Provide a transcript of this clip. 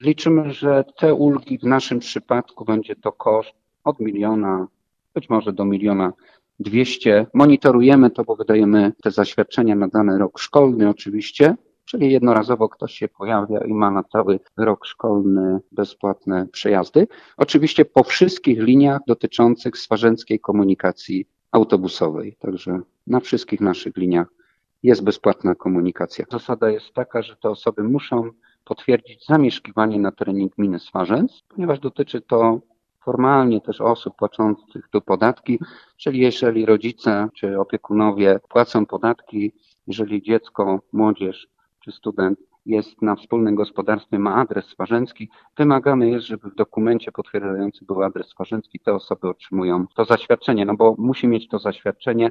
Liczymy, że te ulgi w naszym przypadku będzie to koszt od 1 000 000, być może do 1 200 000. Monitorujemy to, bo wydajemy te zaświadczenia na dany rok szkolny oczywiście, czyli jednorazowo ktoś się pojawia i ma na cały rok szkolny bezpłatne przejazdy. Oczywiście po wszystkich liniach dotyczących swarzędzkiej komunikacji autobusowej, także na wszystkich naszych liniach jest bezpłatna komunikacja. Zasada jest taka, że te osoby muszą potwierdzić zamieszkiwanie na terenie gminy Swarzędz, ponieważ dotyczy to formalnie też osób płacących tu podatki, czyli jeżeli rodzice czy opiekunowie płacą podatki, jeżeli dziecko, młodzież czy student jest na wspólnym gospodarstwie, ma adres swarzędzki, wymagane jest, żeby w dokumencie potwierdzającym był adres swarzędzki, te osoby otrzymują to zaświadczenie, no bo musi mieć to zaświadczenie